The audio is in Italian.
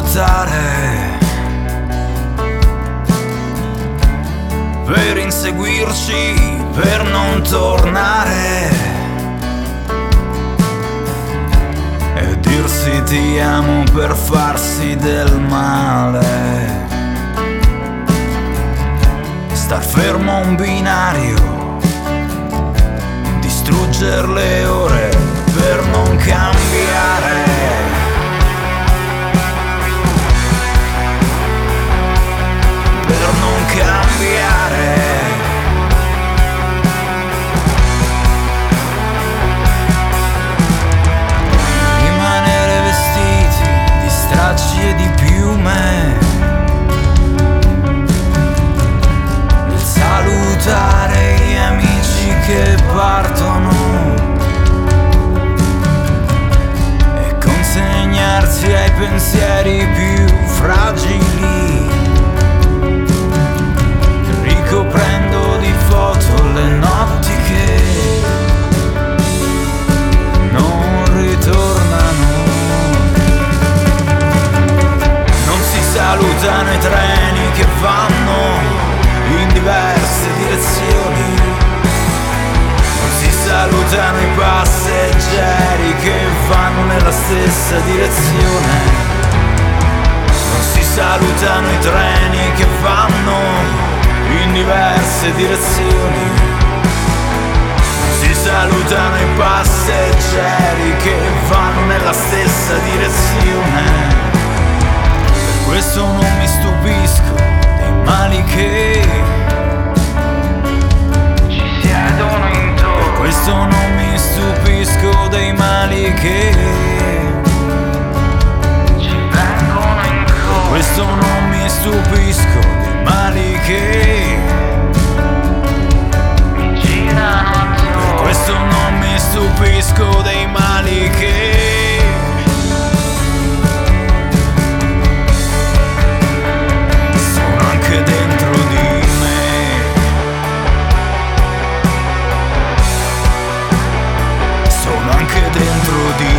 lottare per inseguirci, per non tornare e dirsi ti amo per farsi del male. Star fermo a un binario, distruggere le ore per non cambiare. Per non cambiare. Rimanere vestiti di stracci e di piume, nel salutare gli amici che partono e consegnarsi ai pensieri più fragili, ricoprendo di foto le notti che non ritornano. Non si salutano i treni che vanno in diverse direzioni, non si salutano i passeggeri che vanno nella stessa direzione, non si salutano i treni che vanno in diverse direzioni, non si salutano i passeggeri che vanno nella stessa direzione. Per questo non mi stupisco dei mali che ci siedono intorno. Per questo non mi stupisco dei mali che ci vengono incontro. Per questo non mi stupisco dei mali che mi girano attorno. Per questo non mi stupisco dei mali che sono anche dentro di me. Sono anche dentro di me.